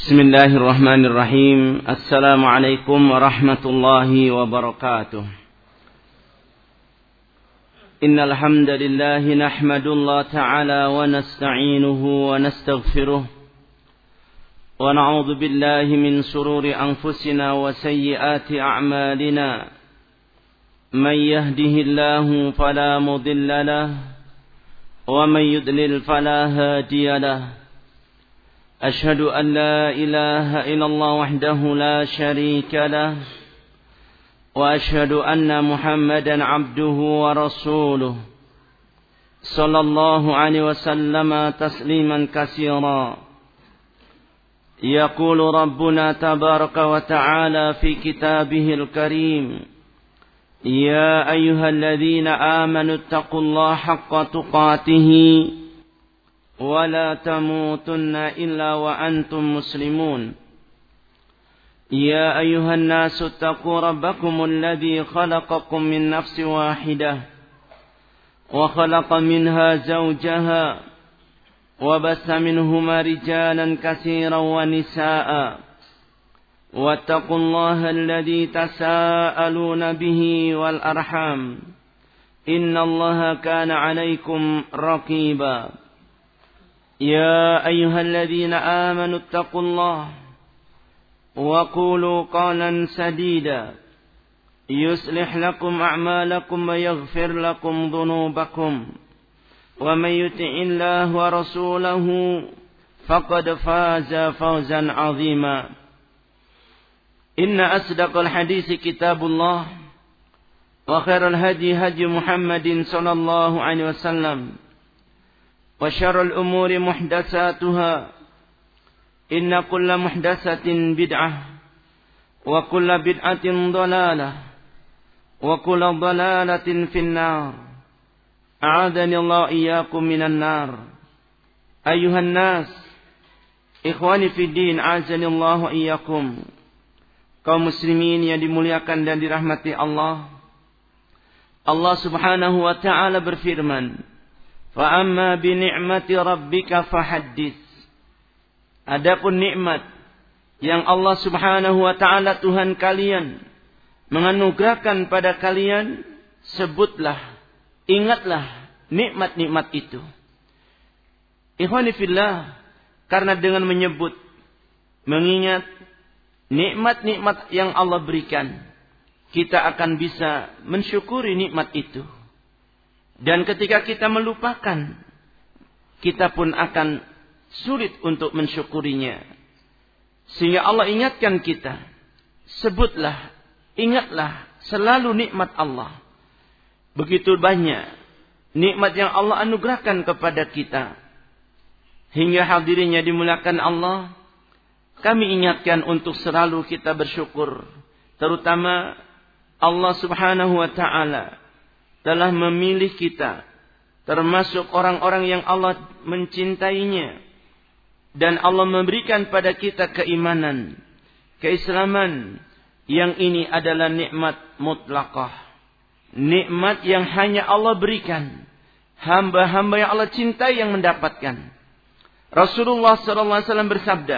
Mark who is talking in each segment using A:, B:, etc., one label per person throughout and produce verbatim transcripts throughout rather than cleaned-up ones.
A: بسم الله الرحمن الرحيم. السلام عليكم ورحمة الله وبركاته. إن الحمد لله نحمد الله تعالى ونستعينه ونستغفره ونعوذ بالله من شرور أنفسنا وسيئات أعمالنا. من يهده الله فلا مضل له ومن يضلل فلا هادي له. أشهد أن لا إله إلا الله وحده لا شريك له وأشهد أن محمدا عبده ورسوله صلى الله عليه وسلم تسليما كثيرا. يقول ربنا تبارك وتعالى في كتابه الكريم: يا أيها الذين آمنوا اتقوا الله حق تقاته ولا تموتن إلا وأنتم مسلمون. يا أيها الناس اتقوا ربكم الذي خلقكم من نفس واحدة وخلق منها زوجها وبث منهما رجالا كثيرا ونساء واتقوا الله الذي تساءلون به والأرحام إن الله كان عليكم رقيبا. يا أيها الذين آمنوا اتقوا الله وقولوا قولا سديدا يصلح لكم أعمالكم ويغفر لكم ذنوبكم ومن يطع الله ورسوله فقد فاز فوزا عظيما. إن أصدق الحديث كتاب الله وخير الهدي هدي محمد صلى الله عليه وسلم وشر الأمور محدثاتها إن كل محدثة بدعة وكل بدعة ضلالة وكل ضلالة في النار. أعاذني الله إياكم من النار. أيها الناس إخواني في الدين أعزني الله إياكم. Kaum muslimin yang dimuliakan dan dirahmati Allah, Allah subhanahu wa ta'ala berfirman, فَأَمَّا بِنِعْمَةِ رَبِّكَ فَحَدِّثْ. Adapun nikmat yang Allah subhanahu wa ta'ala Tuhan kalian menganugerahkan pada kalian, sebutlah, ingatlah nikmat-nikmat itu. Ikhwani fillah, karena dengan menyebut, mengingat nikmat-nikmat yang Allah berikan, kita akan bisa mensyukuri nikmat itu. Dan ketika kita melupakan, kita pun akan sulit untuk mensyukurinya. Sehingga Allah ingatkan kita, sebutlah, ingatlah selalu nikmat Allah. Begitu banyak nikmat yang Allah anugerahkan kepada kita. Hingga hadirinnya dimuliakan Allah, kami ingatkan untuk selalu kita bersyukur. Terutama Allah subhanahu wa ta'ala telah memilih kita termasuk orang-orang yang Allah mencintainya, dan Allah memberikan pada kita keimanan, keislaman. Yang ini adalah nikmat mutlaqah, nikmat yang hanya Allah berikan, hamba-hamba yang Allah cintai yang mendapatkan. Rasulullah sallallahu alaihi wasallam bersabda,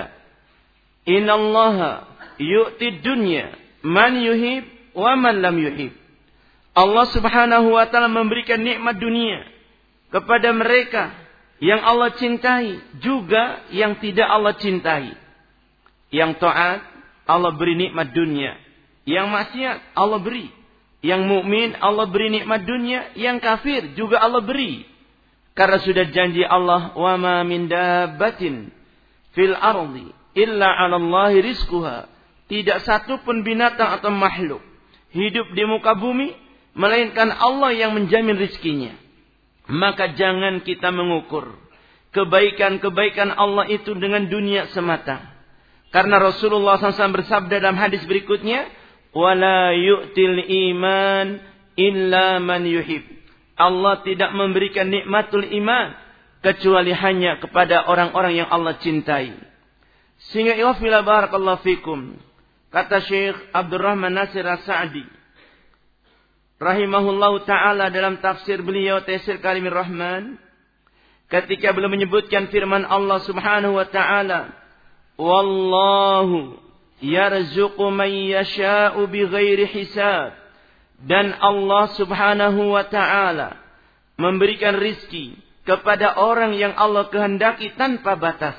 A: innallaha yu'ti dunya man yuhib wa man lam yuhib. Allah subhanahu wa ta'ala memberikan nikmat dunia kepada mereka yang Allah cintai, juga yang tidak Allah cintai. Yang taat, Allah beri nikmat dunia. Yang maksiat, Allah beri. Yang mukmin, Allah beri nikmat dunia. Yang kafir, juga Allah beri. Karena sudah janji Allah, wa ma min dabbatin fil ardi illa 'ala Allahi rizquha. Tidak satu pun binatang atau makhluk hidup di muka bumi melainkan Allah yang menjamin rizkinya. Maka jangan kita mengukur kebaikan-kebaikan Allah itu dengan dunia semata. Karena Rasulullah shallallahu alaihi wasallam bersabda dalam hadis berikutnya, وَلَا يُؤْتِلْ iman illa man yuhib. Allah tidak memberikan nikmatul iman kecuali hanya kepada orang-orang yang Allah cintai. Sehingga iwafila barakallahu fikum, kata Syekh Abdurrahman Nasir As-Sa'di rahimahullahu ta'ala dalam tafsir beliau Taisir Karimir Rahman, ketika beliau menyebutkan firman Allah subhanahu wa ta'ala, Wallahu yarzuqu man yasha'u bighairi hisab. Dan Allah Subhanahu wa ta'ala memberikan rizki kepada orang yang Allah kehendaki tanpa batas.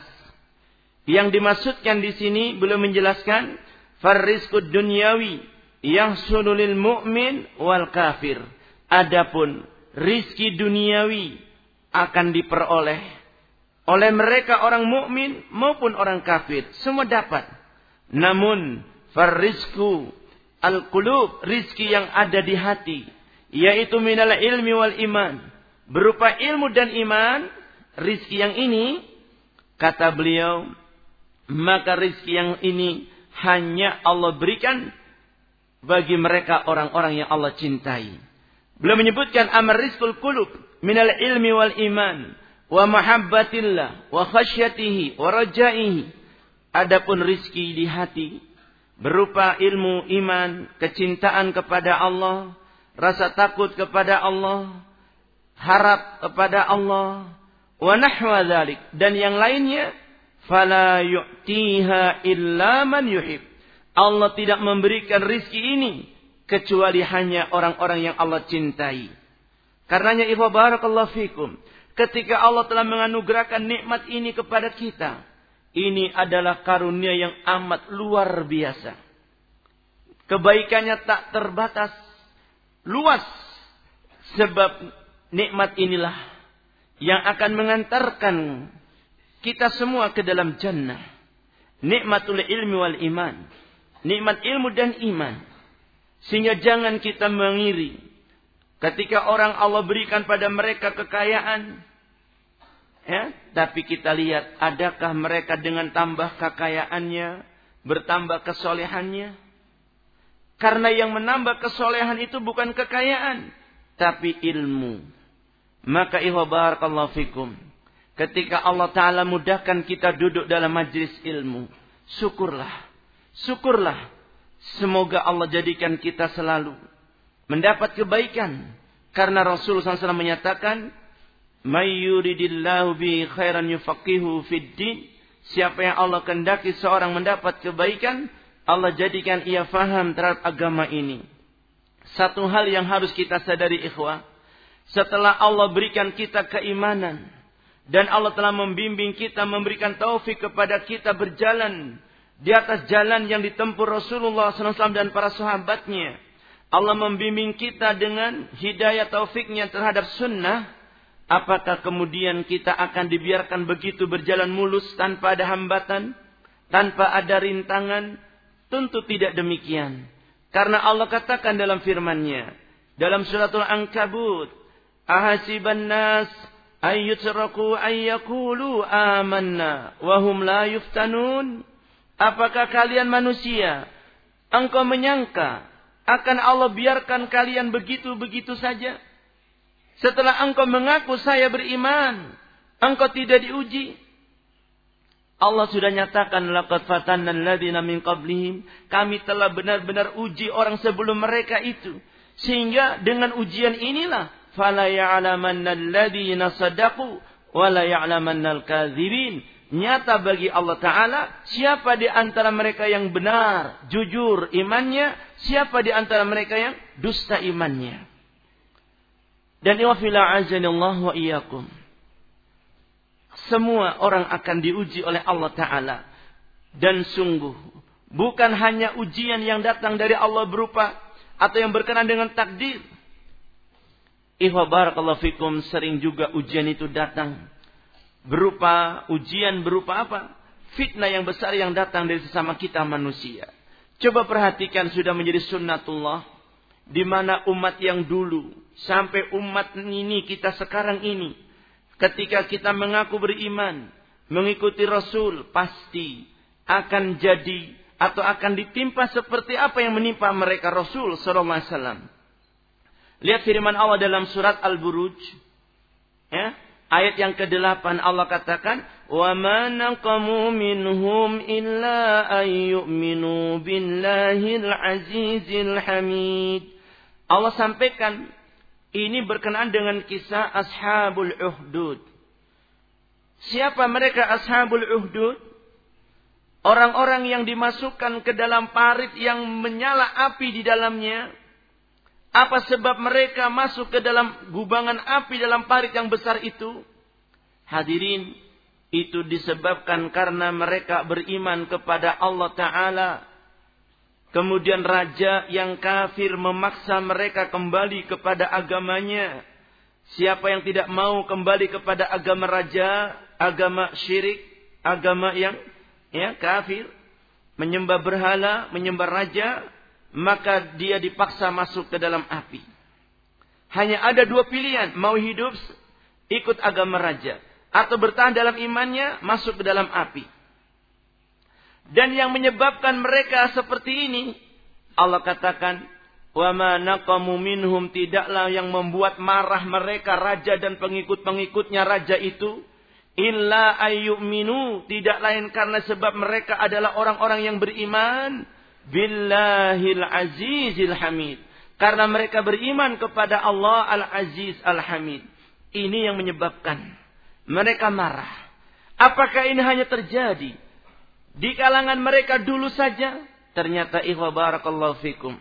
A: Yang dimaksudkan di sini belum menjelaskan farrizqud dunyawi yahsulu lil mu'min wal kafir. Adapun rizki duniawi akan diperoleh oleh mereka orang mukmin maupun orang kafir, semua dapat. Namun farrizqu al-qulub, rizki yang ada di hati, yaitu minal ilmi wal iman, berupa ilmu dan iman. Rizki yang ini, kata beliau, maka rizki yang ini hanya Allah berikan bagi mereka orang-orang yang Allah cintai. Beliau menyebutkan amar rizqul qulub minal ilmi wal iman wa mahabbatillah wa khasyatihi wa rajaihi. Adapun rizki di hati berupa ilmu iman, kecintaan kepada Allah, rasa takut kepada Allah, harap kepada Allah, wa nahwa dzalik, dan yang lainnya, fala yu'tiha illa man yuhib. Allah tidak memberikan rizki ini kecuali hanya orang-orang yang Allah cintai. Karenanya ikhwah barakallahu fikum, ketika Allah telah menganugerahkan nikmat ini kepada kita, ini adalah karunia yang amat luar biasa. Kebaikannya tak terbatas, luas. Sebab nikmat inilah yang akan mengantarkan kita semua ke dalam jannah. Nikmatul ilmi wal iman. Nikmat ilmu dan iman. Sehingga jangan kita mengiri ketika orang Allah berikan pada mereka kekayaan. Ya, tapi kita lihat, adakah mereka dengan tambah kekayaannya bertambah kesolehannya? Karena yang menambah kesolehan itu bukan kekayaan, tapi ilmu. Maka ikhwah barakallahu fikum, ketika Allah Ta'ala mudahkan kita duduk dalam majlis ilmu, syukurlah, syukurlah. Semoga Allah jadikan kita selalu mendapat kebaikan. Karena Rasulullah shallallahu alaihi wasallam menyatakan, may yuridillahu bi khairan yufaqihu fid din. Siapa yang Allah kehendaki seorang mendapat kebaikan, Allah jadikan ia faham terhadap agama ini. Satu hal yang harus kita sadari ikhwah, setelah Allah berikan kita keimanan dan Allah telah membimbing kita, memberikan taufik kepada kita berjalan di atas jalan yang ditempuh Rasulullah shallallahu alaihi wasallam dan para sahabatnya, Allah membimbing kita dengan hidayah taufiknya terhadap sunnah. Apakah kemudian kita akan dibiarkan begitu berjalan mulus tanpa ada hambatan, tanpa ada rintangan? Tentu tidak demikian. Karena Allah katakan dalam firman-Nya dalam suratul Ankabut, ahasiban nas ayyutraku ayyakulu amanna wa hum la yuftanun. Apakah kalian manusia, engkau menyangka akan Allah biarkan kalian begitu-begitu saja? Setelah engkau mengaku saya beriman, engkau tidak diuji. Allah sudah nyatakan, laqad fatanna alladziina min qablihim, kami telah benar-benar uji orang sebelum mereka itu. Sehingga dengan ujian inilah, fala ya'lamanna alladziina shadaqu wa la ya'lamanna al-kadzibin. Nyata bagi Allah Ta'ala siapa di antara mereka yang benar, jujur imannya, siapa di antara mereka yang dusta imannya. Dan iwafila azanillah wa iyyakum, semua orang akan diuji oleh Allah Ta'ala. Dan sungguh bukan hanya ujian yang datang dari Allah berupa atau yang berkenaan dengan takdir. Ikhwah barakallahu fikum, sering juga ujian itu datang berupa ujian berupa apa? Fitnah yang besar yang datang dari sesama kita manusia. Coba perhatikan, sudah menjadi sunnatullah di mana umat yang dulu sampai umat ini kita sekarang ini, ketika kita mengaku beriman, mengikuti Rasul, pasti akan jadi atau akan ditimpa seperti apa yang menimpa mereka Rasul sallallahu alaihi wasallam. Lihat firman Allah dalam surat Al-Buruj, ya, ayat yang kedelapan, Allah katakan, wa ma naqamu minhum illa an yu'minu billahil azizil hamid. Allah sampaikan ini berkenaan dengan kisah Ashabul Uhdud. Siapa mereka Ashabul Uhdud? orang-orang yang dimasukkan ke dalam parit yang menyala api di dalamnya. Apa sebab mereka masuk ke dalam gubangan api dalam parit yang besar itu? Hadirin, itu disebabkan karena mereka beriman kepada Allah Ta'ala. Kemudian raja yang kafir memaksa mereka kembali kepada agamanya. Siapa yang tidak mau kembali kepada agama raja, agama syirik, agama yang ya kafir, menyembah berhala, menyembah raja, maka dia dipaksa masuk ke dalam api. Hanya ada dua pilihan, mau hidup ikut agama raja, atau bertahan dalam imannya masuk ke dalam api. Dan yang menyebabkan mereka seperti ini, Allah katakan, wa ma naqamu minhum, tidaklah yang membuat marah mereka raja dan pengikut-pengikutnya raja itu, illa ayyuminu, tidak lain karena sebab mereka adalah orang-orang yang beriman billahil azizil hamid, karena mereka beriman kepada Allah al-aziz al-hamid. Ini yang menyebabkan mereka marah. Apakah ini hanya terjadi di kalangan mereka dulu saja? Ternyata ikhwah barakallahu fikum,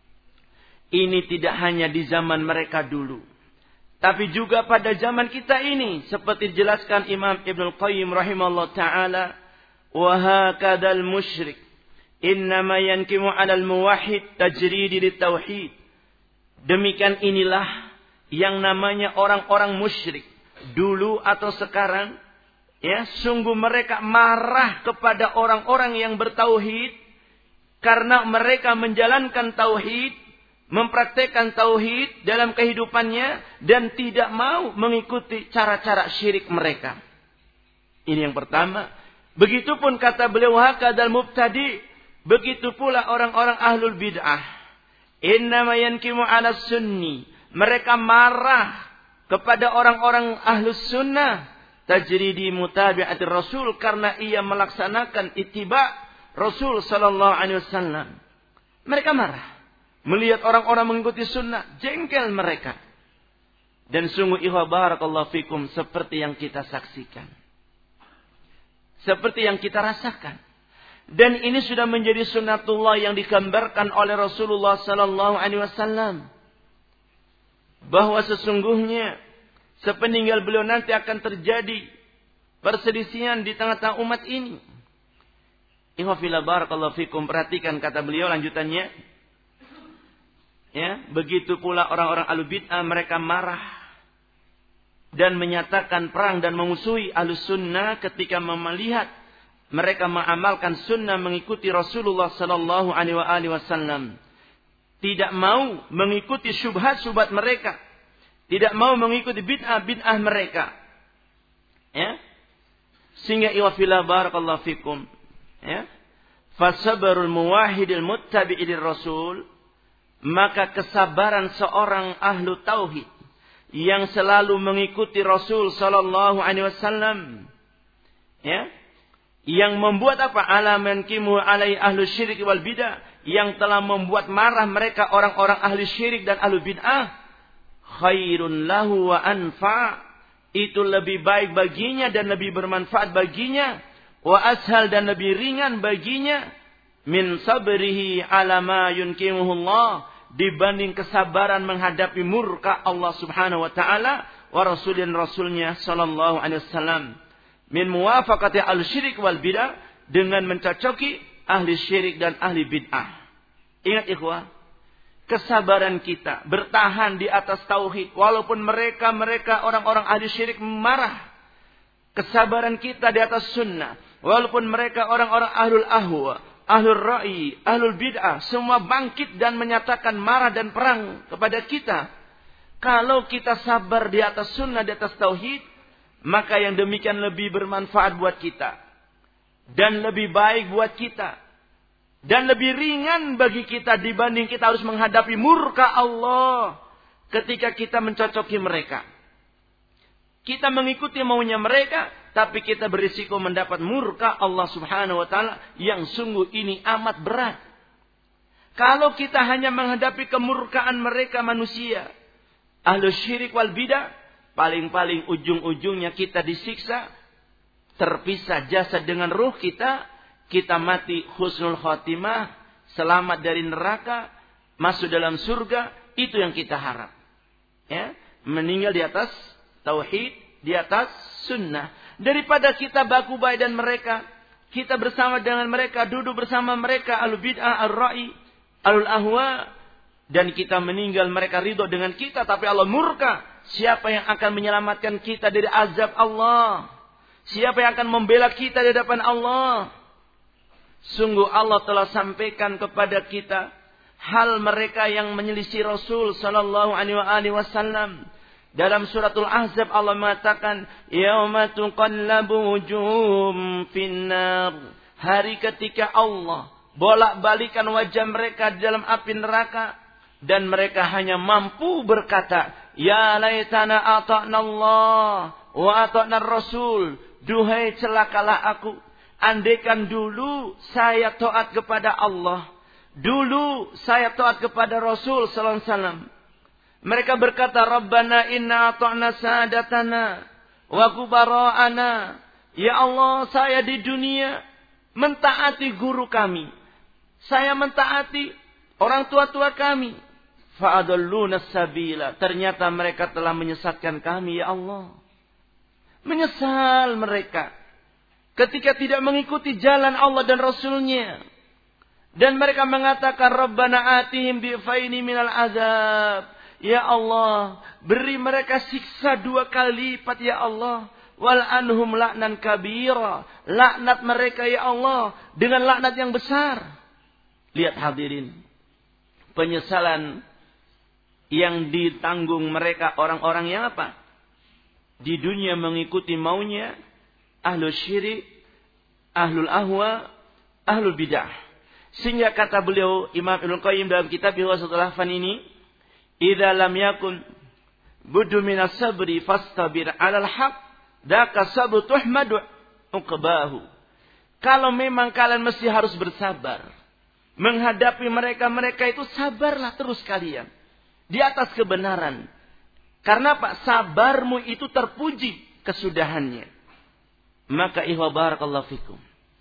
A: ini tidak hanya di zaman mereka dulu, tapi juga pada zaman kita ini. Seperti dijelaskan Imam Ibnul Qayyim rahimahullah ta'ala, wa hakadal musyrik innama yankimu alal muwahhid tajridi litauhid. Demikian inilah yang namanya orang-orang musyrik dulu atau sekarang. Ya, sungguh mereka marah kepada orang-orang yang bertauhid karena mereka menjalankan tauhid, mempraktekkan tauhid dalam kehidupannya dan tidak mau mengikuti cara-cara syirik mereka. Ini yang pertama. Begitupun kata beliau, hakadal mubtadi, begitu pula orang-orang ahlul bid'ah. Innama yankimu ala sunni, mereka marah kepada orang-orang ahlus sunnah, tajridi mutabi'ati Rasul, karena ia melaksanakan ittiba Rasul sallallahu alaihi wasallam. Mereka marah melihat orang-orang mengikuti sunnah, jengkel mereka. Dan sungguh ikhwah barakallahu fikum, seperti yang kita saksikan, seperti yang kita rasakan. Dan ini sudah menjadi sunnatullah yang digambarkan oleh Rasulullah sallallahu alaihi wasallam, bahwa sesungguhnya sepeninggal beliau nanti akan terjadi perselisihan di tengah-tengah umat ini. Ikhwah fillah barakallahu fikum, perhatikan kata beliau lanjutannya. Ya, begitu pula orang-orang ahlul bid'ah, mereka marah dan menyatakan perang dan memusuhi ahlus sunnah ketika melihat mereka mengamalkan sunnah mengikuti Rasulullah sallallahu alaihi wasallam. Tidak mau mengikuti syubhat-syubhat mereka, tidak mau mengikuti bid'ah-bid'ah mereka. Ya. Sehingga iwafillah barakallahu fikum. Ya. Fasabarul muwahhidil muttabi'il rasul, maka kesabaran seorang ahlu tauhid yang selalu mengikuti Rasul sallallahu alaihi wasallam, ya, yang membuat apa? Alaman kimu alai ahlu syirik wal bidah, yang telah membuat marah mereka orang-orang ahli syirik dan ahlu bid'ah. Khairun lahu wa anfa, itu lebih baik baginya dan lebih bermanfaat baginya. Wa ashal, dan lebih ringan baginya. Min sabrihi ala ma yunkimuhullah, dibanding kesabaran menghadapi murka Allah subhanahu wa ta'ala wa rasulin rasulnya sallallahu alaihi wasallam. Min muwafaqati al-syirik wal bid'ah, dengan mencocoki ahli syirik dan ahli bid'ah. Ingat ikhwah, kesabaran kita bertahan di atas tauhid walaupun mereka-mereka orang-orang ahli syirik marah. Kesabaran kita di atas sunnah walaupun mereka orang-orang ahlul ahwa, ahlul ra'i, ahlul bid'ah semua bangkit dan menyatakan marah dan perang kepada kita. Kalau kita sabar di atas sunnah, di atas tauhid, maka yang demikian lebih bermanfaat buat kita dan lebih baik buat kita dan lebih ringan bagi kita dibanding kita harus menghadapi murka Allah ketika kita mencocoki mereka. Kita mengikuti maunya mereka, tapi kita berisiko mendapat murka Allah subhanahu wa ta'ala yang sungguh ini amat berat. Kalau kita hanya menghadapi kemurkaan mereka manusia, ahlu syirik wal bidah, paling-paling ujung-ujungnya kita disiksa, terpisah jasad dengan ruh kita, kita mati husnul khotimah, selamat dari neraka, masuk dalam surga, itu yang kita harap. Ya, meninggal di atas tauhid, di atas sunnah. Daripada kita baku baik dan mereka, kita bersama dengan mereka, duduk bersama mereka, alul bid'ah, al-ra'i, alul ahwa, dan kita meninggal mereka ridho dengan kita, tapi Allah murka. Siapa yang akan menyelamatkan kita dari azab Allah? Siapa yang akan membela kita di hadapan Allah? Sungguh Allah telah sampaikan kepada kita hal mereka yang menyelisih Rasul sallallahu alaihi wasallam. Dalam suratul Ahzab Allah mengatakan, yauma tuqallabu wujuhum finnar. Hari ketika Allah bolak-balikan wajah mereka di dalam api neraka, dan mereka hanya mampu berkata, ya laitana ata'na Allah wa ata'na Rasul. Duhai celakalah aku, andaikan dulu saya taat kepada Allah, dulu saya taat kepada Rasul sallallahu alaihi wasallam. Mereka berkata, Rabbana inna ata'na sadatana wa kubara'ana. Ya Allah, saya di dunia mentaati guru kami, saya mentaati orang tua-tua kami. Fa'adalluna sabila. Ternyata mereka telah menyesatkan kami, ya Allah. Menyesal mereka ketika tidak mengikuti jalan Allah dan Rasulnya. Dan mereka mengatakan, Rabbana atihim bi'faini minal azab. Ya Allah, beri mereka siksa dua kali lipat, ya Allah. Wal anhum la'nan kabira. Laknat mereka, ya Allah, dengan laknat yang besar. Lihat hadirin, penyesalan yang ditanggung mereka orang-orang yang apa? Di dunia mengikuti maunya ahlul syirik, ahlul ahwa, ahlul bidah. Sehingga kata beliau Imam Ibnu Qayyim dalam kitab Ihwasul Lahfan ini, idza lam yakun buddu minas sabri fastabir 'alal haq, daka sabru tuhmadu uqbahu. Kalau memang kalian mesti harus bersabar menghadapi mereka-mereka itu, sabarlah terus kalian di atas kebenaran. Karena Pak, sabarmu itu terpuji kesudahannya. Maka ihwa barakallahu fikum,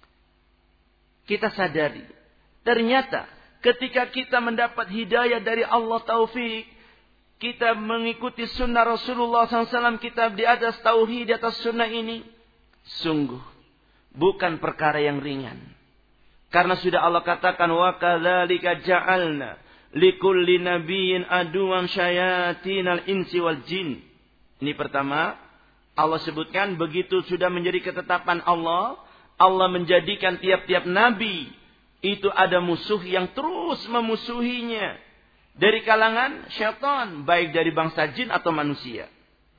A: kita sadari, ternyata ketika kita mendapat hidayah dari Allah, taufik, kita mengikuti sunnah Rasulullah sallallahu alaihi wasallam, kita di atas tauhid, di atas sunnah ini, sungguh bukan perkara yang ringan. Karena sudah Allah katakan, wa kadzalika ja'alna likulli nabiyyin aduwan syayatinal insi wal jin. Ini pertama, Allah sebutkan begitu sudah menjadi ketetapan Allah, Allah menjadikan tiap-tiap nabi itu ada musuh yang terus memusuhinya dari kalangan syaitan, baik dari bangsa jin atau manusia.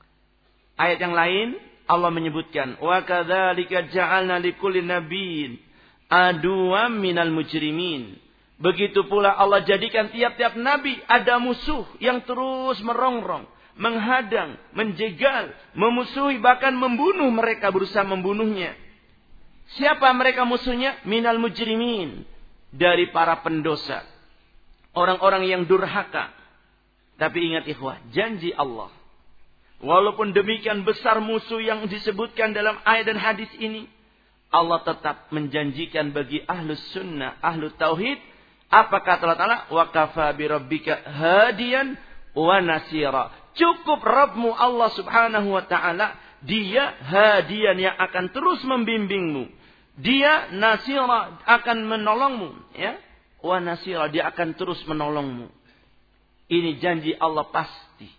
A: Ayat yang lain Allah menyebutkan, wa kadzalika ja'alna likulli nabiyyin aduwan minal mujrimin. Begitu pula Allah jadikan tiap-tiap nabi ada musuh yang terus merongrong, menghadang, menjegal, memusuhi, bahkan membunuh mereka, berusaha membunuhnya. Siapa mereka musuhnya? Minal mujrimin, dari para pendosa, orang-orang yang durhaka. Tapi ingat ikhwah, janji Allah, walaupun demikian besar musuh yang disebutkan dalam ayat dan hadis ini, Allah tetap menjanjikan bagi ahlus sunnah, ahlus tauhid, apa kata Allah Ta'ala? Wa kafa bi rabbika hadiyan wa nasira. Cukup Rabbmu Allah Subhanahu wa Ta'ala, dia hadiyan yang akan terus membimbingmu. Dia nasira, akan menolongmu, ya. Wa nasira, dia akan terus menolongmu. Ini janji Allah pasti.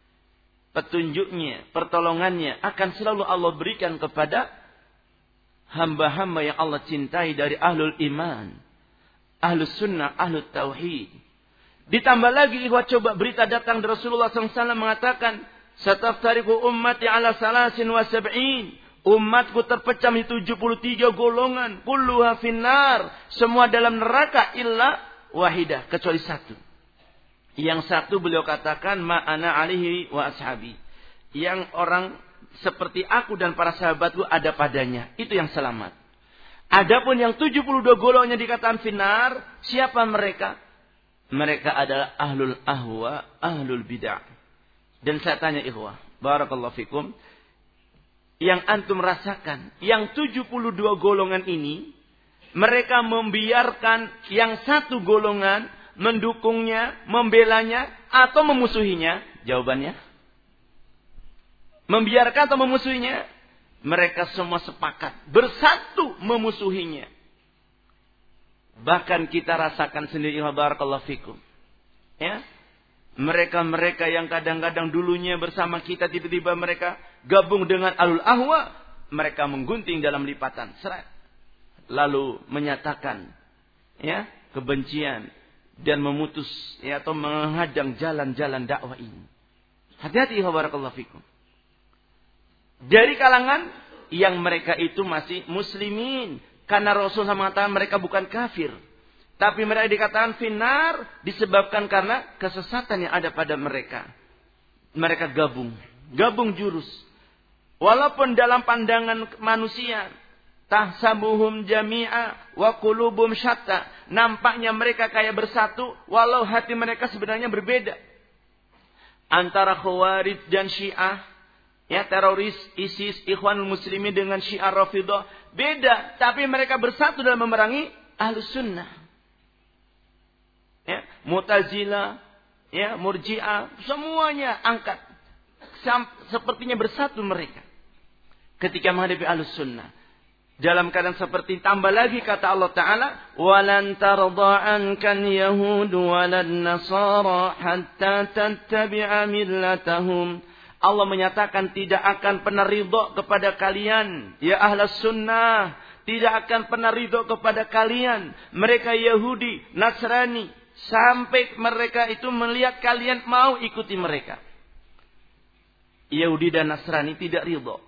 A: Petunjuknya, pertolongannya akan selalu Allah berikan kepada hamba-hamba yang Allah cintai dari ahlul iman, ahlus sunnah, ahlul tauhid. Ditambah lagi, ikhwah, coba berita datang dari Rasulullah sallallahu alaihi wasallam mengatakan, sataftariqu ummati ala salasin wa sab'in. Umatku terpecah di tujuh puluh tiga golongan. Kulluha finnar. Semua dalam neraka illa wahidah. Kecuali satu. Yang satu beliau katakan, ma'ana alihi wa ashabi. Yang orang seperti aku dan para sahabatku ada padanya. Itu yang selamat. Adapun yang tujuh puluh dua golongannya dikatakan finnar, siapa mereka? Mereka adalah ahlul ahwa, ahlul bid'ah. Dan saya tanya ikhwah, barakallahu fikum, yang antum rasakan, yang tujuh puluh dua golongan ini, mereka membiarkan yang satu golongan mendukungnya, membelanya, atau memusuhinya? Jawabannya, membiarkan atau memusuhinya? Mereka semua sepakat bersatu memusuhinya. Bahkan kita rasakan sendiri, barakallahu fikum. Ya, mereka-mereka yang kadang-kadang dulunya bersama kita, tiba-tiba mereka gabung dengan alul ahwa, mereka menggunting dalam lipatan serat, lalu menyatakan ya kebencian dan memutus ya atau menghadang jalan-jalan dakwah ini. Hati-hati, barakallahu fikum. Dari kalangan yang mereka itu masih muslimin, karena Rasulullah mengatakan mereka bukan kafir, tapi mereka dikatakan finar disebabkan karena kesesatan yang ada pada mereka. Mereka gabung, gabung jurus. Walaupun dalam pandangan manusia, tahsabuhum jami'a wa qulubum syatta, nampaknya mereka kayak bersatu, walau hati mereka sebenarnya berbeda. Antara Khawarij dan Syiah, ya teroris ISIS, Ikhwanul Muslimin dengan Syiah Rafidhah beda, tapi mereka bersatu dalam memerangi Ahlus Sunnah. Ya, Mu'tazilah, ya Murji'ah, semuanya angkat. Sepertinya bersatu mereka ketika menghadapi Ahlus Sunnah. Dalam keadaan seperti, tambah lagi kata Allah Ta'ala, walan tarda ankan yahud walan nasara hatta tattabi'a millatahum. Allah menyatakan tidak akan pernah ridho kepada kalian, ya Ahlus Sunnah, tidak akan pernah ridho kepada kalian mereka Yahudi, Nasrani, sampai mereka itu melihat kalian mau ikuti mereka. Yahudi dan Nasrani tidak ridho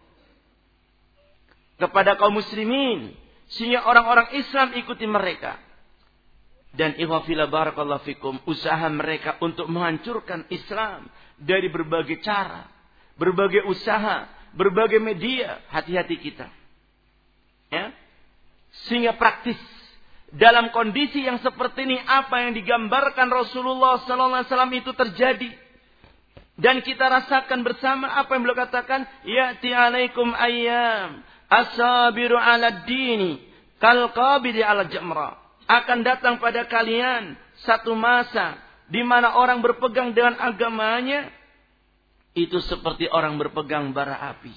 A: kepada kaum muslimin, sehingga orang-orang Islam ikuti mereka. Dan ikhwah fillah barakallahu fikum, usaha mereka untuk menghancurkan Islam dari berbagai cara, berbagai usaha, berbagai media. Hati-hati kita. Ya. Sehingga praktis dalam kondisi yang seperti ini, apa yang digambarkan Rasulullah sallallahu alaihi wasallam itu terjadi. Dan kita rasakan bersama apa yang beliau katakan, ya'ti alaikum ayyam asabiru ala dini kal qabidi ala jamra. Akan datang pada kalian satu masa di mana orang berpegang dengan agamanya itu seperti orang berpegang bara api.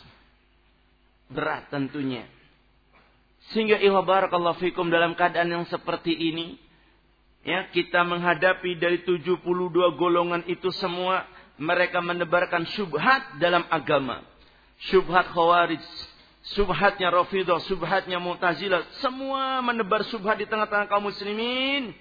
A: Berat tentunya. Sehingga ikhwah barakallahu fikum, dalam keadaan yang seperti ini, ya, kita menghadapi dari tujuh puluh dua golongan itu semua, mereka menebarkan syubhat dalam agama. Syubhat Khawarij, syubhatnya Rafidhah, syubhatnya Mu'tazilah, semua menebar syubhat di tengah-tengah kaum muslimin.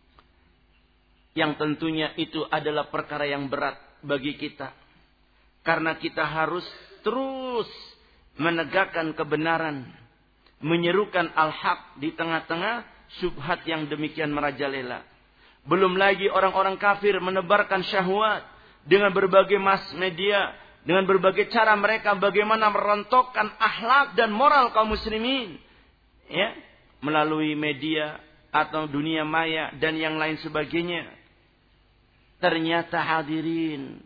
A: Yang tentunya itu adalah perkara yang berat bagi kita. Karena kita harus terus menegakkan kebenaran, menyerukan al-haq di tengah-tengah syubhat yang demikian merajalela. Belum lagi orang-orang kafir menebarkan syahwat dengan berbagai mass media, dengan berbagai cara mereka bagaimana merontokkan akhlak dan moral kaum muslimin, ya, melalui media atau dunia maya dan yang lain sebagainya. Ternyata hadirin,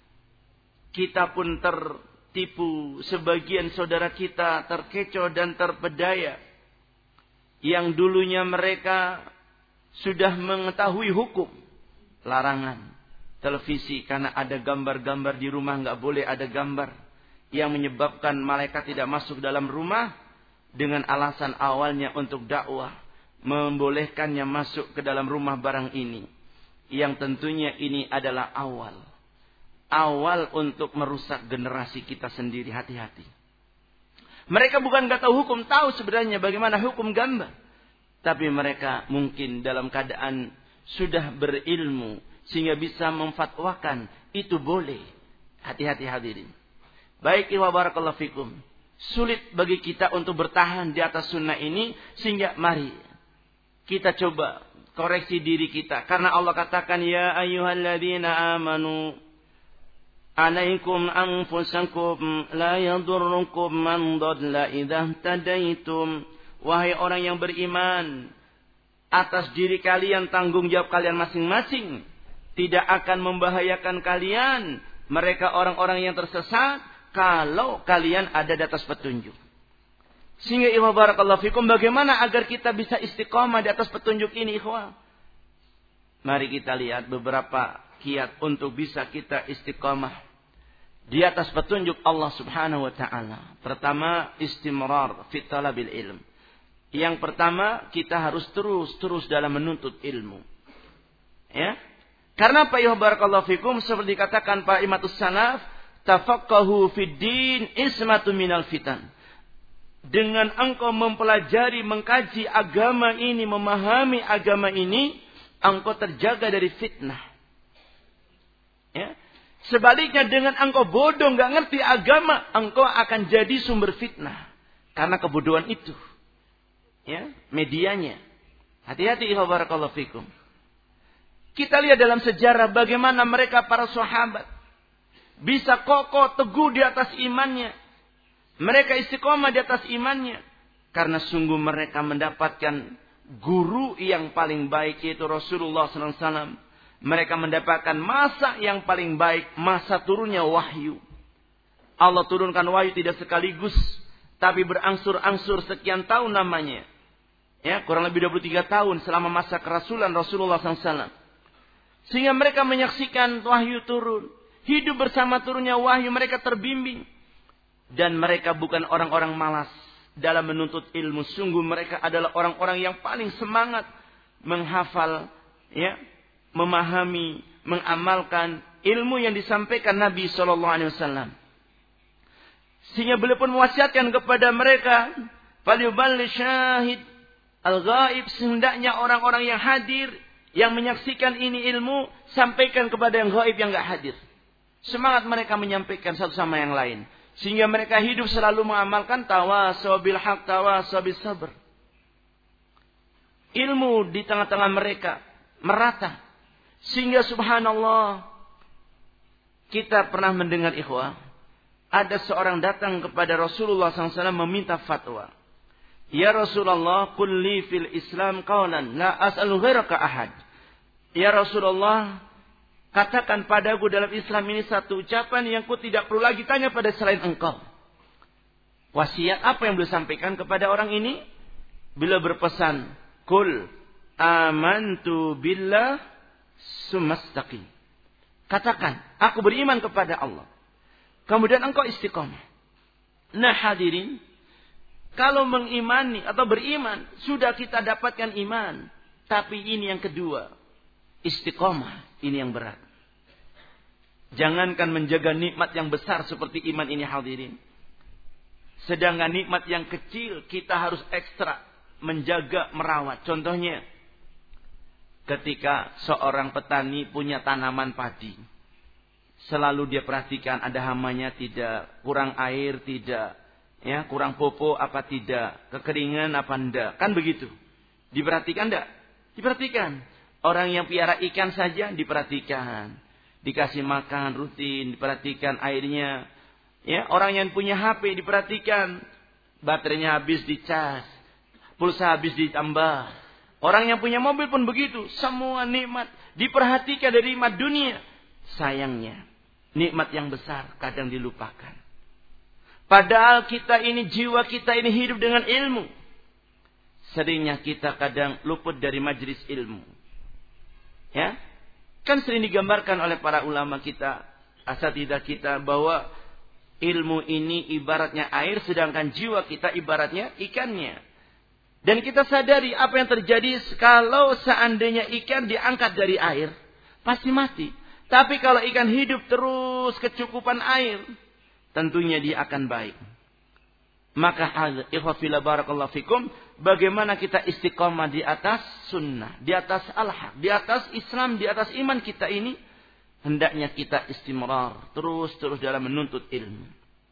A: kita pun tertipu, sebagian saudara kita terkecoh dan terpedaya. Yang dulunya mereka sudah mengetahui hukum larangan televisi karena ada gambar-gambar di rumah, nggak boleh ada gambar yang menyebabkan malaikat tidak masuk dalam rumah, dengan alasan awalnya untuk dakwah, membolehkannya masuk ke dalam rumah barang ini, yang tentunya ini adalah awal awal untuk merusak generasi kita sendiri. Hati-hati. Mereka bukan nggak tahu hukum, tahu sebenarnya bagaimana hukum gambar, tapi mereka mungkin dalam keadaan sudah berilmu sehingga bisa memfatwakan itu boleh. Hati-hati hadirin. Baik, wa barakallahu fikum. Sulit bagi kita untuk bertahan di atas sunnah ini, sehingga mari kita coba koreksi diri kita. Karena Allah katakan, ya ayyuhalladzina amanu alaikum anfusakum la yadurrukum man dhalla idza tadaitum. Wahai orang yang beriman, atas diri kalian tanggung jawab kalian masing-masing. Tidak akan membahayakan kalian mereka orang-orang yang tersesat kalau kalian ada di atas petunjuk. Sehingga ikhwah barakallahu fikum, bagaimana agar kita bisa istiqamah di atas petunjuk ini ikhwah? Mari kita lihat beberapa kiat untuk bisa kita istiqamah di atas petunjuk Allah Subhanahu wa taala. Pertama, istimrar fi talabil ilm. Yang pertama, kita harus terus-terus dalam menuntut ilmu. Ya? Karena apa ya barakallahu fikum, seperti dikatakan Pak Imatus Salaf, tafaqahu fid din ismatu minal fitan. Dengan engkau mempelajari, mengkaji agama ini, memahami agama ini, engkau terjaga dari fitnah. Ya? Sebaliknya dengan engkau bodoh, nggak ngerti agama, engkau akan jadi sumber fitnah. Karena kebodohan itu. Ya, medianya. Hati-hati ikhwah barakallahu fikum. Kita lihat dalam sejarah bagaimana mereka para sahabat bisa kokoh teguh di atas imannya. Mereka istiqomah di atas imannya. Karena sungguh mereka mendapatkan guru yang paling baik, yaitu Rasulullah sallallahu alaihi wasallam. Mereka mendapatkan masa yang paling baik, masa turunnya wahyu. Allah turunkan wahyu tidak sekaligus, tapi berangsur-angsur sekian tahun namanya. Ya, kurang lebih dua puluh tiga tahun selama masa kerasulan Rasulullah sallallahu alaihi wasallam. Sehingga mereka menyaksikan wahyu turun. Hidup bersama turunnya wahyu, mereka terbimbing. Dan mereka bukan orang-orang malas dalam menuntut ilmu. Sungguh mereka adalah orang-orang yang paling semangat menghafal, ya, memahami, mengamalkan ilmu yang disampaikan Nabi shallallahu alaihi wasallam. Sehingga beliau pun mewasiatkan kepada mereka, falyuballigh syahid al-ghaib, hendaknya orang-orang yang hadir, yang menyaksikan ini ilmu, sampaikan kepada yang ghaib yang enggak hadir. Semangat mereka menyampaikan satu sama yang lain. Sehingga mereka hidup selalu mengamalkan tawasaw bil haq, tawasaw bis sabr. Ilmu di tengah-tengah mereka merata. Sehingga subhanallah, kita pernah mendengar ikhwah, ada seorang datang kepada Rasulullah sallallahu alaihi wasallam meminta fatwa. Ya Rasulullah, qul li fil Islam qawlan la as'alu ghairaka ahad. Ya Rasulullah, katakan padaku dalam Islam ini satu ucapan yang ku tidak perlu lagi tanya pada selain engkau. Wasiat apa yang beliau sampaikan kepada orang ini? Beliau berpesan, qul amantu billah sumastaqim. Katakan, aku beriman kepada Allah. Kemudian engkau istiqamah. Nah hadirin, kalau mengimani atau beriman, sudah kita dapatkan iman. Tapi ini yang kedua, istiqamah. Ini yang berat. Jangankan menjaga nikmat yang besar seperti iman ini hadirin. Sedangkan nikmat yang kecil kita harus ekstra menjaga, merawat. Contohnya, ketika seorang petani punya tanaman padi. Selalu dia perhatikan ada hamanya tidak, kurang air tidak, ya, kurang pupuk apa tidak, kekeringan apa enggak. Kan begitu. Diperhatikan enggak? Diperhatikan. Orang yang piara ikan saja diperhatikan. Dikasih makan rutin, diperhatikan airnya. Ya, orang yang punya H P diperhatikan. Baterainya habis dicas. Pulsa habis ditambah. Orang yang punya mobil pun begitu. Semua nikmat diperhatikan dari nikmat dunia. Sayangnya, nikmat yang besar kadang dilupakan. Padahal kita ini, jiwa kita ini hidup dengan ilmu. Seringnya kita kadang luput dari majelis ilmu. Ya, kan sering digambarkan oleh para ulama kita, asatidzah kita, bahwa ilmu ini ibaratnya air, sedangkan jiwa kita ibaratnya ikannya. Dan kita sadari apa yang terjadi kalau seandainya ikan diangkat dari air, pasti mati. Tapi kalau ikan hidup terus kecukupan air, tentunya dia akan baik. Maka ikhwafillah barakallahu fikum, bagaimana kita istiqamah di atas sunnah, di atas al-haq, di atas Islam, di atas iman kita ini, hendaknya kita istimrar, terus-terus dalam menuntut ilmu.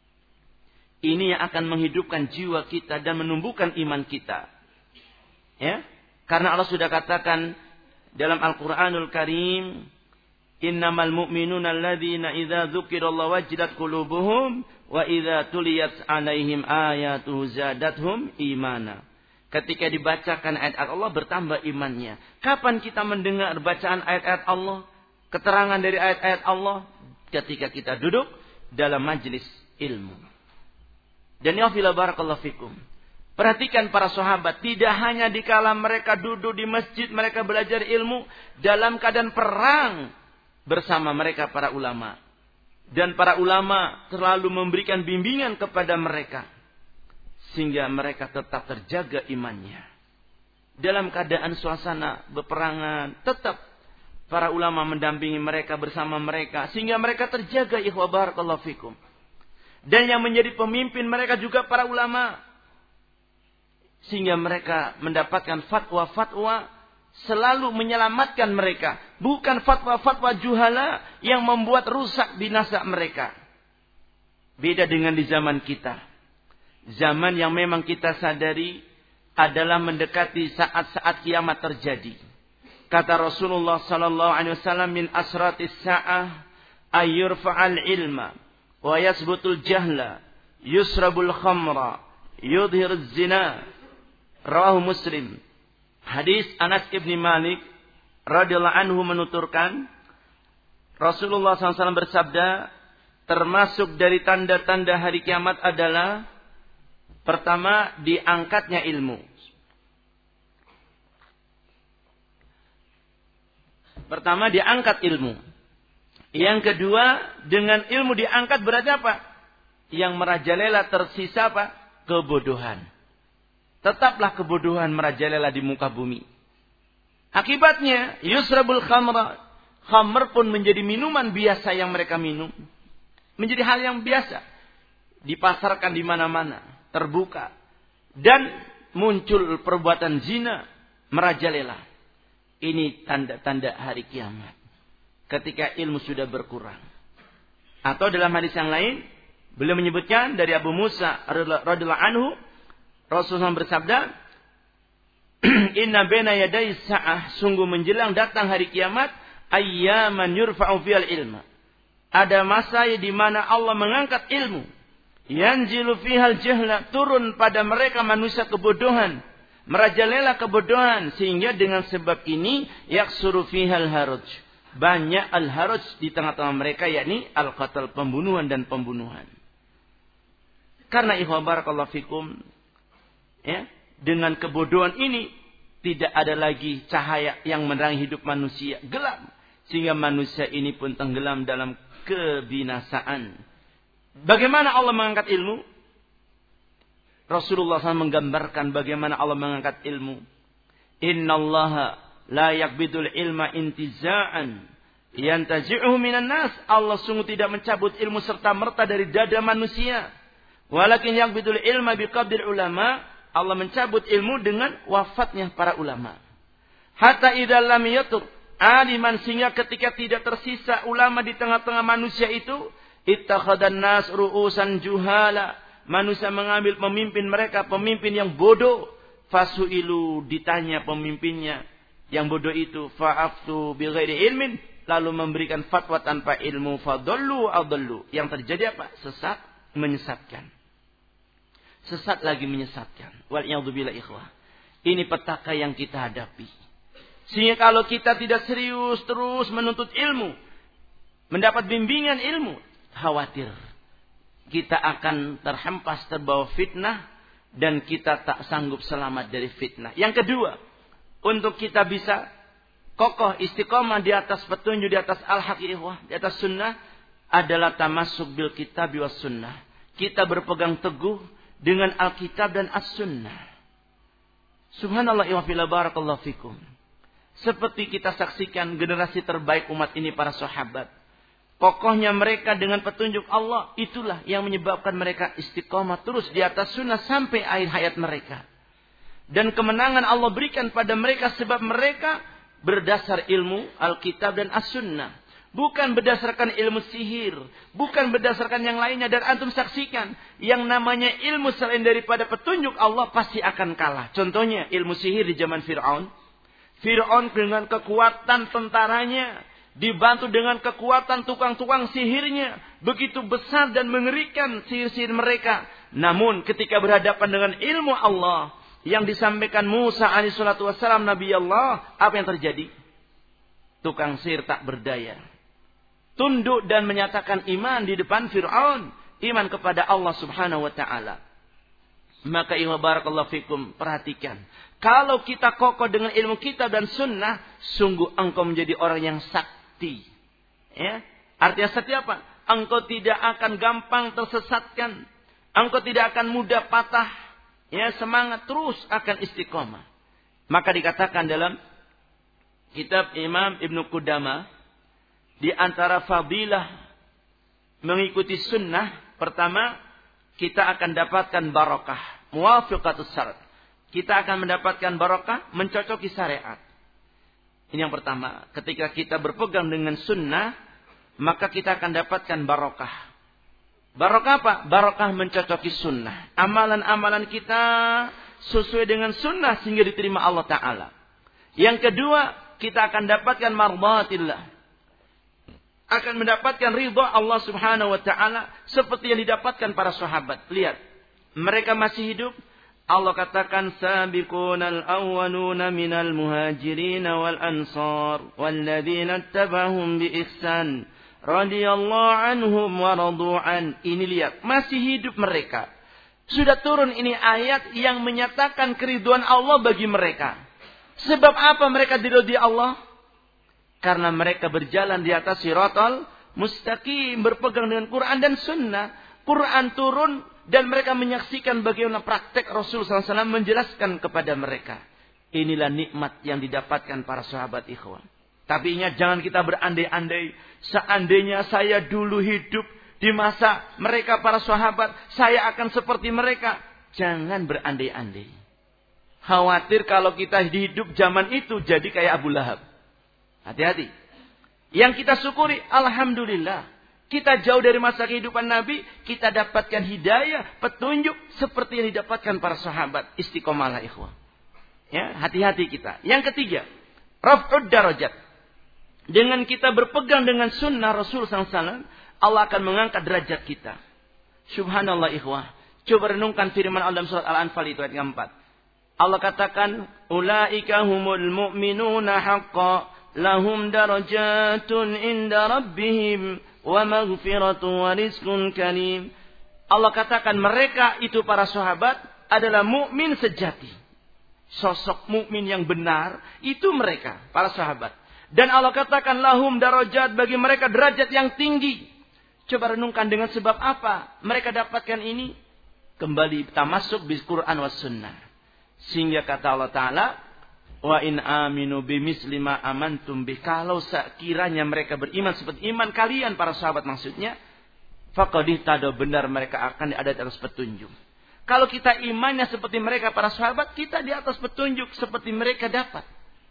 A: Ini yang akan menghidupkan jiwa kita dan menumbuhkan iman kita. Ya, karena Allah sudah katakan dalam Al-Qur'anul Karim, innamal mu'minuna alladzina idza dzukirallahu wajilat qulubuhum wa idza tuliyat 'alaihim ayatuhu zadatuhum imana. Ketika dibacakan ayat-ayat Allah bertambah imannya. Kapan kita mendengar bacaan ayat-ayat Allah, keterangan dari ayat-ayat Allah? Ketika kita duduk dalam majelis ilmu. Dan ya fillah barakallahu fikum. Perhatikan para sahabat, tidak hanya dikala mereka duduk di masjid, mereka belajar ilmu, dalam keadaan perang bersama mereka para ulama. Dan para ulama selalu memberikan bimbingan kepada mereka, sehingga mereka tetap terjaga imannya. Dalam keadaan suasana peperangan, tetap para ulama mendampingi mereka, bersama mereka, sehingga mereka terjaga. Ikhwa barakallahu fikum. Dan yang menjadi pemimpin mereka juga para ulama, sehingga mereka mendapatkan fatwa-fatwa selalu menyelamatkan mereka. Bukan fatwa-fatwa juhala yang membuat rusak binasa mereka. Beda dengan di zaman kita. Zaman yang memang kita sadari adalah mendekati saat-saat kiamat terjadi. Kata Rasulullah sallallahu alaihi wasallam, min asratis sa'ah ayyurfa'al ilma wa yasbutul jahla yusrabul khamra yudhiruz zina. Rawahu Muslim. Hadis Anas ibn Malik radhiyallahu anhu menuturkan, Rasulullah sallallahu alaihi wasallam bersabda, termasuk dari tanda-tanda hari kiamat adalah pertama, diangkatnya ilmu. Pertama, diangkat ilmu. Yang kedua, dengan ilmu diangkat berarti apa? Yang merajalela tersisa apa? Kebodohan. Tetaplah kebodohan merajalela di muka bumi. Akibatnya, yusrabul khamra. Khamr pun menjadi minuman biasa yang mereka minum. Menjadi hal yang biasa. Dipasarkan di mana-mana. Terbuka. Dan muncul perbuatan zina merajalela. Ini tanda-tanda hari kiamat. Ketika ilmu sudah berkurang. Atau dalam hadis yang lain, beliau menyebutkan dari Abu Musa radhiyallahu anhu, Rasulullah bersabda, inna baina yaday sa'ah, sungguh menjelang datang hari kiamat, ayyaman yurfa'u fil ilma. Ada masa di mana Allah mengangkat ilmu. Yanzilu fihal jahla, turun pada mereka manusia kebodohan, merajalela kebodohan, sehingga dengan sebab ini yaksuru fihal haruj. Banyak al-haruj di tengah-tengah mereka, yakni al-qatl, pembunuhan dan pembunuhan. Karena ikhwan barakallahu fikum, ya, dengan kebodohan ini tidak ada lagi cahaya yang menerangi hidup manusia, gelap, sehingga manusia ini pun tenggelam dalam kebinasaan. Bagaimana Allah mengangkat ilmu? Rasulullah shallallahu alaihi wasallam menggambarkan bagaimana Allah mengangkat ilmu. Innallaha la yakbidul ilma intiza'an yantazi'uhu minan nas. Allah sungguh tidak mencabut ilmu serta merta dari dada manusia. Walakin yakbidul ilma biqabdil ulama. Allah mencabut ilmu dengan wafatnya para ulama. Hatta idza lam yatur aliman, sehingga ketika tidak tersisa ulama di tengah-tengah manusia itu, ittakhadhan nas ru'usan juhala. Manusia mengambil pemimpin mereka, pemimpin yang bodoh. Fasu'ilu, ditanya pemimpinnya yang bodoh itu, fa'aftu bighairi ilmin, lalu memberikan fatwa tanpa ilmu, fadallu adallu. Yang terjadi apa? Sesat, menyesatkan. Sesat lagi menyesatkan. Wal'iyadzubillah ikhwah. Ini petaka yang kita hadapi. Sehingga kalau kita tidak serius terus menuntut ilmu, mendapat bimbingan ilmu, khawatir kita akan terhempas terbawa fitnah, dan kita tak sanggup selamat dari fitnah. Yang kedua, untuk kita bisa kokoh istiqomah di atas petunjuk, di atas al-haq ikhwah, di atas sunnah, adalah tamassuk bil kitab was sunnah. Kita berpegang teguh dengan Alkitab dan As-Sunnah. Subhanallah wa fila barakallahu fikum. Seperti kita saksikan generasi terbaik umat ini, para sahabat. Kokohnya mereka dengan petunjuk Allah, itulah yang menyebabkan mereka istiqomah terus di atas sunnah sampai akhir hayat mereka. Dan kemenangan Allah berikan pada mereka sebab mereka berdasar ilmu Alkitab dan As-Sunnah. Bukan berdasarkan ilmu sihir. Bukan berdasarkan yang lainnya. Dan antum saksikan, yang namanya ilmu selain daripada petunjuk Allah pasti akan kalah. Contohnya ilmu sihir di zaman Fir'aun. Fir'aun dengan kekuatan tentaranya, dibantu dengan kekuatan tukang-tukang sihirnya, begitu besar dan mengerikan sihir-sihir mereka. Namun ketika berhadapan dengan ilmu Allah yang disampaikan Musa alaihi salatu wassalam, Nabi Allah, apa yang terjadi? Tukang sihir tak berdaya. Tunduk dan menyatakan iman di depan Fir'aun. Iman kepada Allah subhanahu wa ta'ala. Maka ikhwan barakallahu fikum, perhatikan. Kalau kita kokoh dengan ilmu kitab dan sunnah, sungguh engkau menjadi orang yang sakti. Ya, artinya sakti apa? Engkau tidak akan gampang tersesatkan. Engkau tidak akan mudah patah. Ya, semangat terus akan istiqomah. Maka dikatakan dalam kitab Imam Ibnu Qudamah, di antara fadilah mengikuti sunnah, pertama, kita akan dapatkan barokah. Muwafiqatus syara'. Kita akan mendapatkan barokah, mencocoki syariat. Ini yang pertama. Ketika kita berpegang dengan sunnah, maka kita akan dapatkan barokah. Barokah apa? Barokah mencocoki sunnah. Amalan-amalan kita sesuai dengan sunnah sehingga diterima Allah Ta'ala. Yang kedua, kita akan dapatkan mardatillah. Akan mendapatkan ridha Allah Subhanahu wa Ta'ala seperti yang didapatkan para sahabat. Lihat, mereka masih hidup. Allah katakan, sabiqunal awwaluna minal muhajirin wal ansar walladzina ittaba'hum bi ihsan radhiyallahu anhum wa radu'an. Ini lihat, masih hidup mereka. Sudah turun ini ayat yang menyatakan keridhaan Allah bagi mereka. Sebab apa mereka diridhai Allah? Karena mereka berjalan di atas siratal mustaqim, berpegang dengan Quran dan sunnah. Quran turun dan mereka menyaksikan bagaimana praktek Rasulullah sallallahu alaihi wasallam menjelaskan kepada mereka. Inilah nikmat yang didapatkan para sahabat ikhwan. Tapi ingat, jangan kita berandai-andai. Seandainya saya dulu hidup di masa mereka para sahabat, saya akan seperti mereka. Jangan berandai-andai. Khawatir kalau kita hidup zaman itu jadi kayak Abu Lahab. Hati-hati. Yang kita syukuri, alhamdulillah. Kita jauh dari masa kehidupan Nabi, kita dapatkan hidayah, petunjuk seperti yang didapatkan para sahabat. Istiqomalah ikhwah. Ya, hati-hati kita. Yang ketiga, raf'ud darajat. Dengan kita berpegang dengan sunnah Rasul sallallahu alaihi wasallam, Allah akan mengangkat derajat kita. Subhanallah ikhwah. Coba renungkan firman Allah dalam surat Al-Anfal itu ayat keempat. Allah katakan, ulaika humul mu'minuna haqqan. Lahum darajatun inda rabbihim wa maghfiratun wa rizqun karim. Allah katakan mereka itu para sahabat adalah mukmin sejati. Sosok mukmin yang benar itu mereka, para sahabat. Dan Allah katakan lahum darajat, bagi mereka derajat yang tinggi. Coba renungkan dengan sebab apa mereka dapatkan ini? Kembali kita masuk di Quran was sunnah. Sehingga kata Allah Ta'ala, wa in aminu bimisli ma amantum bih. Kalau sekiranya mereka beriman seperti iman kalian para sahabat maksudnya, faqad ihtadaw, benar mereka akan ada di atas petunjuk. Kalau kita imannya seperti mereka para sahabat, kita di atas petunjuk seperti mereka dapat.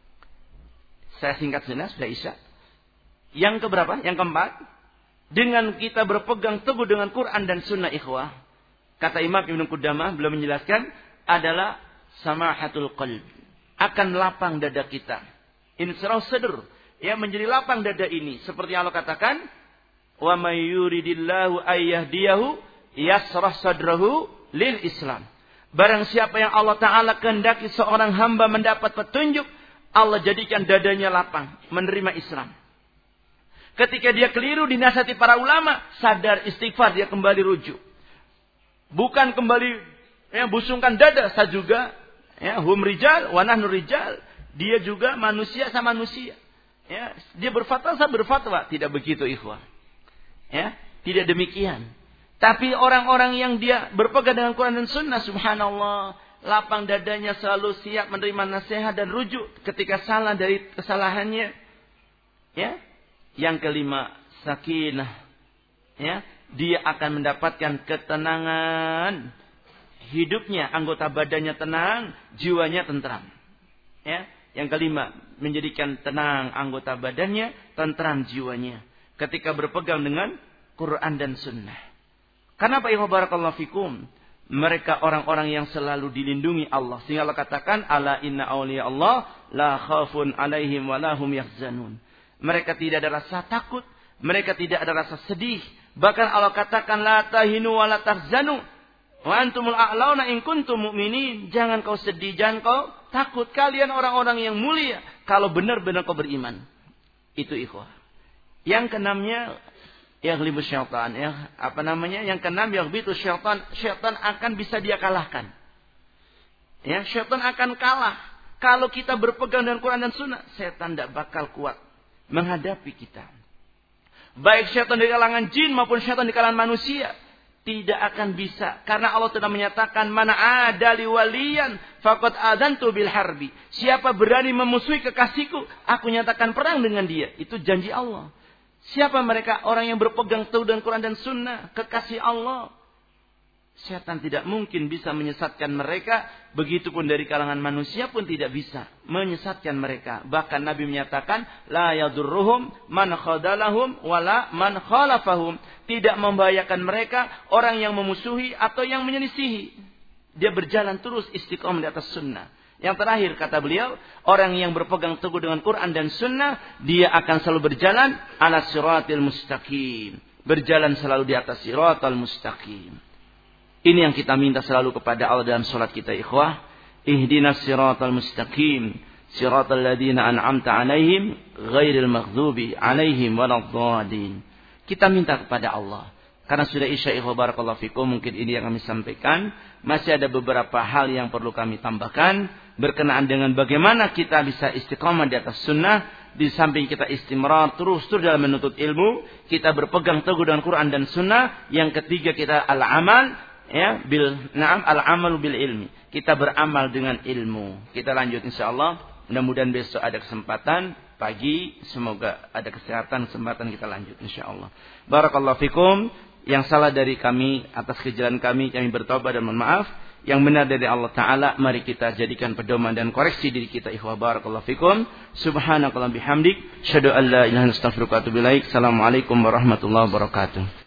A: Saya singkat saja, sudah isya. Yang keberapa? Yang keempat, dengan kita berpegang teguh dengan Quran dan sunnah ikhwah, kata Imam Ibnu Qudamah belum menjelaskan, adalah samahatul qalb. Akan lapang dada kita. Insyrah sadr. Ya, menjadi lapang dada ini. Seperti Allah katakan, wa may yuridillahu ayyahdiyahu yasrah sadrahu lil Islam. Barang siapa yang Allah Ta'ala kehendaki seorang hamba mendapat petunjuk, Allah jadikan dadanya lapang menerima Islam. Ketika dia keliru dinasihati para ulama, sadar, istighfar, dia kembali rujuk. Bukan kembali ya, busungkan dada, saya juga ya, hum rijal wa nahnu rijal. Dia juga manusia sama manusia. Ya, dia berfatwa, saya berfatwa. Tidak begitu ikhwah. Ya, tidak demikian. Tapi orang-orang yang dia berpegang dengan Quran dan Sunnah, subhanallah, lapang dadanya, selalu siap menerima nasihat dan rujuk ketika salah dari kesalahannya. Ya. Yang kelima, sakinah. Ya, dia akan mendapatkan ketenangan. Hidupnya, anggota badannya tenang, jiwanya tentram. Ya, yang kelima, menjadikan tenang anggota badannya, tentram jiwanya ketika berpegang dengan Quran dan Sunnah. Kenapa ya barakallahu fikum? Mereka orang-orang yang selalu dilindungi Allah. Sehingga Allah katakan, ala inna awliya Allah la khafun alaihim wa lahum yahzanun. Mereka tidak ada rasa takut, mereka tidak ada rasa sedih. Bahkan Allah katakan, la tahinu wa la tahzanu wa antumul a'launa in kuntum mu'minin. Jangan kau sedih, jangan kau takut. Kalian orang-orang yang mulia kalau benar-benar kau beriman. Itu ikhwah. Yang keenamnya, yaghlibu syaitan, ya, apa namanya? Yang keenam, yaghbitu syaitan, syaitan akan bisa dia kalahkan. Ya, syaitan akan kalah. Kalau kita berpegang dengan Quran dan Sunnah, setan tidak bakal kuat menghadapi kita. Baik syaitan di kalangan jin maupun syaitan di kalangan manusia. Tidak akan bisa. Karena Allah telah menyatakan, mana ada li waliyan faqad adantu bil harbi. Siapa berani memusuhi kekasihku, aku nyatakan perang dengan dia. Itu janji Allah. Siapa mereka? Orang yang berpegang teguh dengan Quran dan Sunnah. Kekasih Allah. Syaitan tidak mungkin bisa menyesatkan mereka. Begitupun dari kalangan manusia pun tidak bisa menyesatkan mereka. Bahkan Nabi menyatakan, la yadurruhum man khadalahum wala man khalafahum. Tidak membahayakan mereka orang yang memusuhi atau yang menyelisihi. Dia berjalan terus istiqomah di atas sunnah. Yang terakhir kata beliau, orang yang berpegang teguh dengan Quran dan Sunnah, dia akan selalu berjalan ala siratil mustaqim. Berjalan selalu di atas siratal mustaqim. Ini yang kita minta selalu kepada Allah dalam salat kita, ikhwah. Ihdinas siratal mustaqim, siratal ladzina an'amta 'alaihim ghairil maghdubi 'alaihim waladdallin. Kita minta kepada Allah. Karena sudah isya, ikhwah barakallahu fikum, mungkin ini yang kami sampaikan. Masih ada beberapa hal yang perlu kami tambahkan berkenaan dengan bagaimana kita bisa istiqamah di atas sunnah. Di samping kita istimrar terus terus dalam menuntut ilmu, kita berpegang teguh dengan Quran dan Sunnah. Yang ketiga kita al-amal. Ya, bil na'am al-amalu bil ilmi. Kita beramal dengan ilmu. Kita lanjut insyaallah. Mudah-mudahan besok ada kesempatan pagi, semoga ada kesehatan kesempatan kita lanjut insyaallah. Barakallahu fikum. Yang salah dari kami atas kejadian kami kami bertobat dan mohon maaf. Yang benar dari Allah Ta'ala, mari kita jadikan pedoman dan koreksi diri kita, ikhwah barakallahu fikum. Subhanakallah bihamdik, syahadu an la ilaha illa anta astaghfiruka wa atubu ilaik. Assalamualaikum warahmatullahi wabarakatuh.